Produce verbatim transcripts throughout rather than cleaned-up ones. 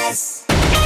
S.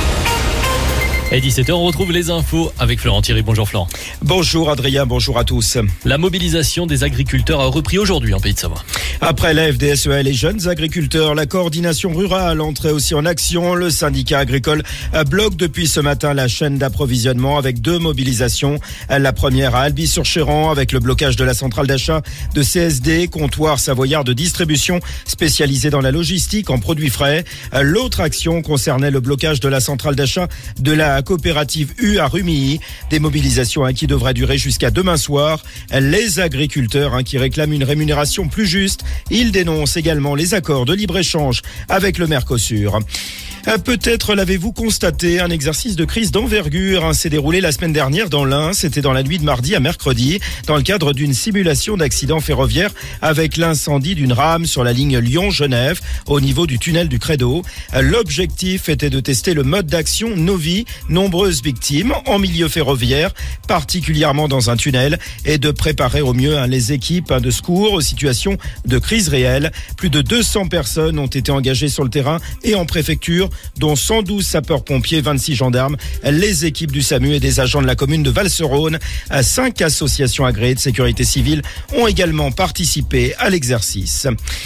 Et dix-sept heures, on retrouve les infos avec Florent Thierry. Bonjour Florent. Bonjour Adrien, bonjour à tous. La mobilisation des agriculteurs a repris aujourd'hui en Pays de Savoie. Après la F D S E A et les jeunes agriculteurs, la coordination rurale entrait aussi en action. Le syndicat agricole bloque depuis ce matin la chaîne d'approvisionnement avec deux mobilisations. La première à Alby-sur-Chéran avec le blocage de la centrale d'achat de C S D, comptoir savoyard de distribution spécialisé dans la logistique en produits frais. L'autre action concernait le blocage de la centrale d'achat de la coopérative U à Rumilly. Des mobilisations hein, qui devraient durer jusqu'à demain soir. Les agriculteurs hein, qui réclament une rémunération plus juste. Ils dénoncent également les accords de libre-échange avec le Mercosur. Peut-être l'avez-vous constaté, un exercice de crise d'envergure hein, s'est déroulé la semaine dernière dans l'Ain. C'était dans la nuit de mardi à mercredi, dans le cadre d'une simulation d'accident ferroviaire avec l'incendie d'une rame sur la ligne Lyon-Genève au niveau du tunnel du Credo. L'objectif était de tester le mode d'action Novi, nombreuses victimes en milieu ferroviaire, particulièrement dans un tunnel, et de préparer au mieux hein, les équipes hein, de secours aux situations de crise réelle. Plus de deux cents personnes ont été engagées sur le terrain et en préfecture, dont cent douze sapeurs-pompiers, vingt-six gendarmes, les équipes du SAMU et des agents de la commune de Val-sur-Rhône. Cinq associations agréées de sécurité civile ont également participé à l'exercice.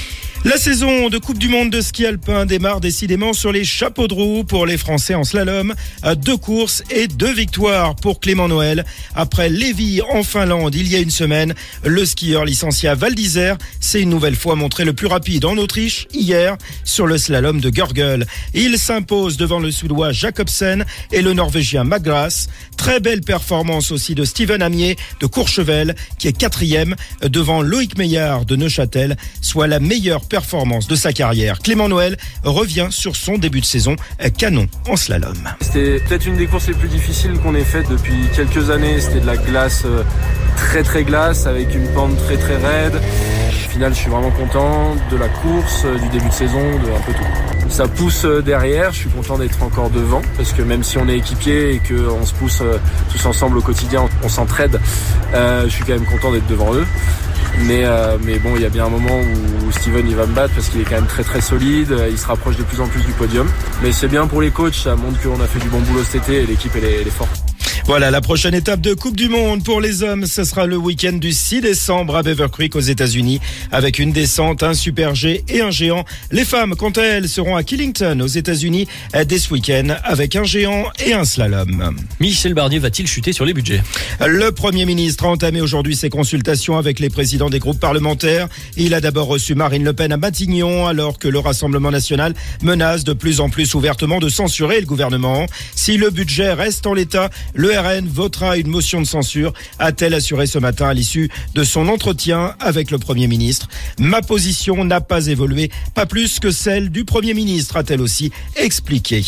La saison de Coupe du Monde de ski alpin démarre décidément sur les chapeaux de roue pour les Français en slalom. Deux courses et deux victoires pour Clément Noël. Après Lévis en Finlande il y a une semaine, le skieur licencié à Val d'Isère s'est une nouvelle fois montré le plus rapide en Autriche hier sur le slalom de Görgel. Il s'impose devant le Suédois Jacobsen et le Norvégien Magras. Très belle performance aussi de Steven Amier de Courchevel qui est quatrième devant Loïc Meillard de Neuchâtel, soit la meilleure performance de sa carrière. Clément Noël revient sur son début de saison canon en slalom. C'était peut-être une des courses les plus difficiles qu'on ait faites depuis quelques années. C'était de la glace très très glace avec une pente très très raide. Au final, je suis vraiment content de la course, du début de saison, de un peu tout. Ça pousse derrière, je suis content d'être encore devant parce que même si on est équipier et qu'on se pousse tous ensemble au quotidien, on s'entraide, euh, je suis quand même content d'être devant eux. Mais, euh, mais bon, il y a bien un moment où Steven il va me battre parce qu'il est quand même très très solide, il se rapproche de plus en plus du podium. Mais c'est bien pour les coachs, ça montre qu'on a fait du bon boulot cet été et l'équipe elle est, elle est forte. Voilà, la prochaine étape de Coupe du Monde pour les hommes, ce sera le week-end du six décembre à Beaver Creek aux États-Unis avec une descente, un super G et un géant. Les femmes, quant à elles, seront à Killington aux États-Unis dès ce week-end avec un géant et un slalom. Michel Barnier va-t-il chuter sur les budgets ? Le Premier ministre a entamé aujourd'hui ses consultations avec les présidents des groupes parlementaires. Il a d'abord reçu Marine Le Pen à Matignon alors que le Rassemblement national menace de plus en plus ouvertement de censurer le gouvernement. Si le budget reste en l'état, le R N votera une motion de censure, a-t-elle assuré ce matin à l'issue de son entretien avec le Premier ministre. Ma position n'a pas évolué, pas plus que celle du Premier ministre, a-t-elle aussi expliqué.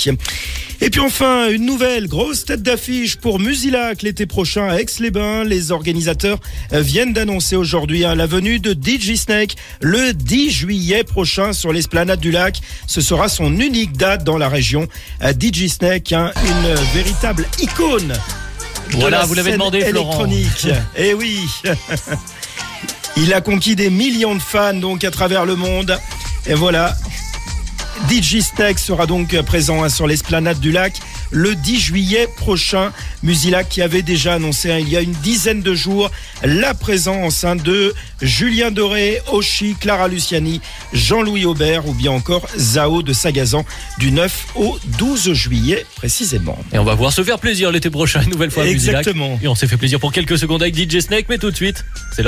Et puis enfin, une nouvelle grosse tête d'affiche pour Musilac l'été prochain à Aix-les-Bains. Les organisateurs viennent d'annoncer aujourd'hui hein, la venue de D J Snake le dix juillet prochain sur l'esplanade du lac. Ce sera son unique date dans la région. D J Snake, hein, une véritable icône. Voilà, vous l'avez demandé, Florent. Électronique. Eh oui. Il a conquis des millions de fans donc à travers le monde. Et voilà. D J Snake sera donc présent hein, sur l'esplanade du lac le dix juillet prochain. Musilac qui avait déjà annoncé hein, il y a une dizaine de jours la présence hein, de Julien Doré, Oshi, Clara Luciani, Jean-Louis Aubert ou bien encore Zao de Sagazan du neuf au douze juillet précisément. Et on va voir se faire plaisir l'été prochain une nouvelle fois à Musilac. Exactement. Et on s'est fait plaisir pour quelques secondes avec D J Snake, mais tout de suite, c'est